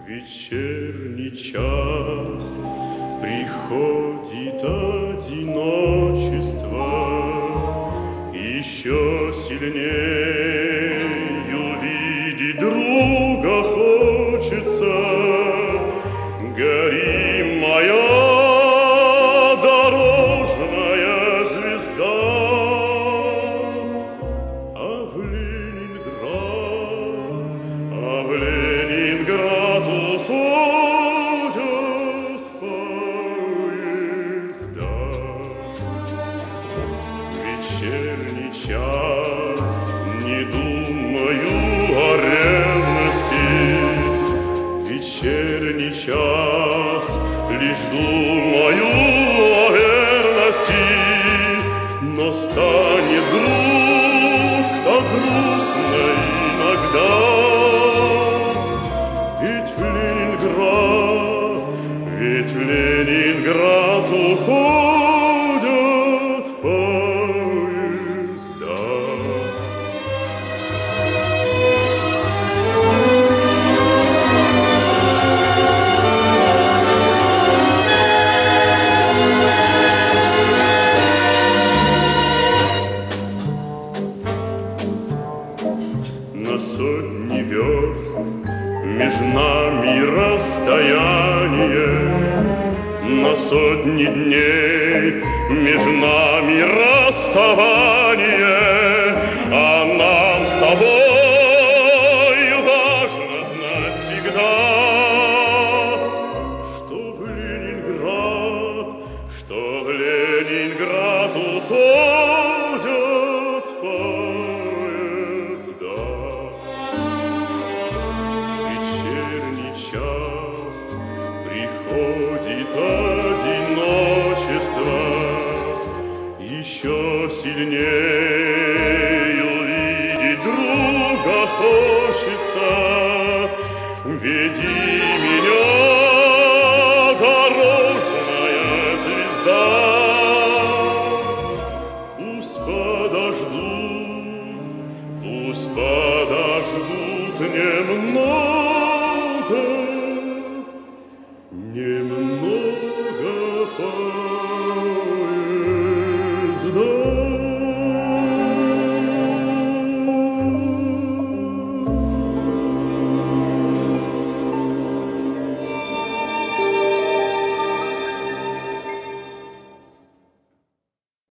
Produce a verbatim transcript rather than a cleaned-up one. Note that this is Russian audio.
Вечерний час, приходит одиночество, еще сильнее увидеть друга хочется. Гори, моя дорожная звезда, а в Ленинград, а в Ленинград уходят поезда. Вечерний час, не думаю о ревности. Вечерний час, лишь думаю о верности. Но станет вдруг так грустно иногда. Ведь в Ленинград, ведь в Ленинград уходят поезда. На сотни верст между нами расстояние, на сотни дней между нами расставание, а нам с тобой важно знать всегда, что в Ленинград, что в Ленинград уходят поезда. Вечерний час, приходит одиночество, еще сильнее увидеть друга хочется. Веди меня, дорожная звезда, пусть подождут, пусть подождут немного.